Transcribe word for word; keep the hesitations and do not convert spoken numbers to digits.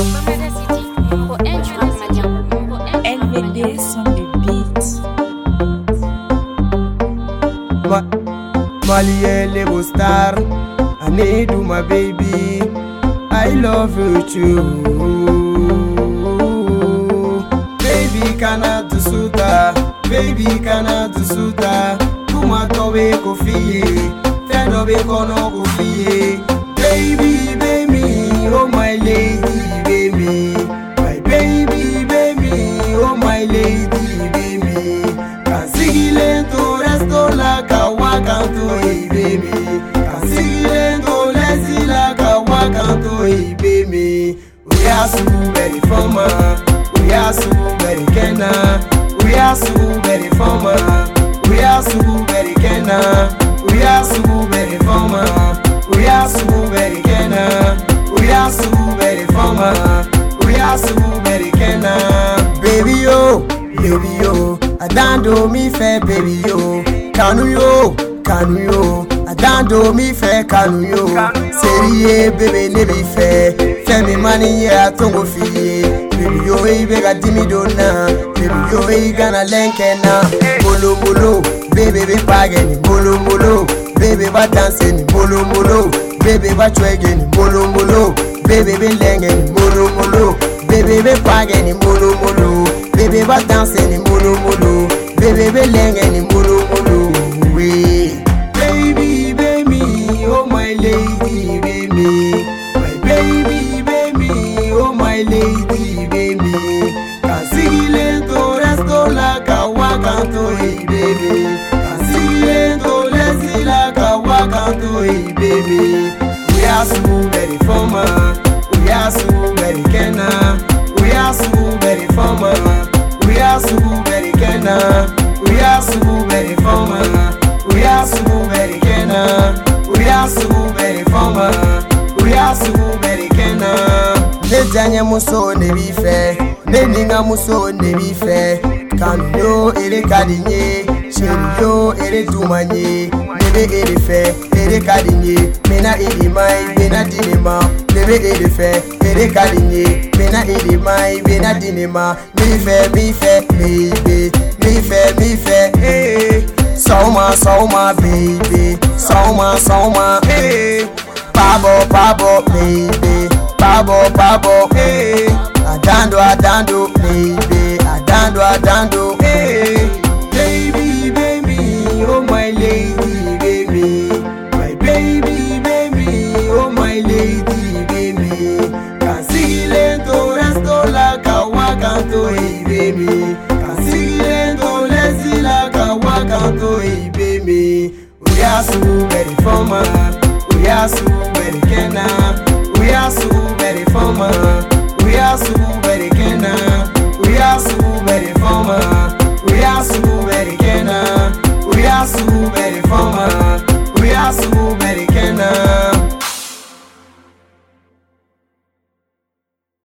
L V D on the beat. Ma Maliele will star. I need you, my baby. I love you too. Baby, cannot do suta. Baby, cannot do suta. Kuma tobe kofiye. Fendo be kono kofiye. Baby, baby, oh my lady, baby. My baby, baby, oh my lady, baby. Kasigile to resto la kawakanto, hey baby. Kasigile to lesi la kawakanto, hey baby. We are so very formal. We are so very kena. We are so very formal. We are so very kena. We are so very formal. We are so very kena. We are so very formal. We are so very kena. Baby yo, baby yo, I don't do me fair, baby yo. Kanu yo, kanu yo, I don't do me fair, kanu yo. Seriye baby nebi fair, fair me money yeah tongo fiye. Baby yo, hey bega dimi dona. Baby yo, hey gana lenkena. Bolo bolo, baby be pageni, bolo bolo. Baby ba dancing, bolo bolo. Baby ba twerking, bolo bolo. Baby be lenging, bolo bolo. Baby be pageni, bolo bolo. Baby ba dancing, bolo bolo. Baby be lenging, bolo bolo. Baby, baby, oh my lady, baby. My baby, baby, oh my lady, baby. Kasigile to resto la kawakanto, hey baby. Kasigile to lesi la kawakanto, hey baby. We are so very formal. We are so very kena. We are so very formal. We are so very kena. We are so very formal. We are so very kena. We are so very formal. We are so very kena. Ne janya muso ne bife, ne ninga muso ne bife. Kanu yo ere kadinye, sheri yo ere dumanye. Nebe ere fe, ere kadinye. Mena ere mai, bena dinema. Nebe ere fe, ere kadinye. Mena ere mai, bena dinema. Mi fe, mi fe, baby. Mi fe, mi fe, hey. Soma, soma, baby. Soma, soma, hey. Pabo, pabo, baby. Pabo, pabo, hey. Adando, adando, baby. Adando, adando, hey. Baby, baby, oh my lady, baby. My baby, baby, oh my lady, baby. Kasigile to resto la kawakanto, hey baby. Kasigile to lesi la kawakanto, hey baby. We are so very formal. We are so very kena. We are so very formal.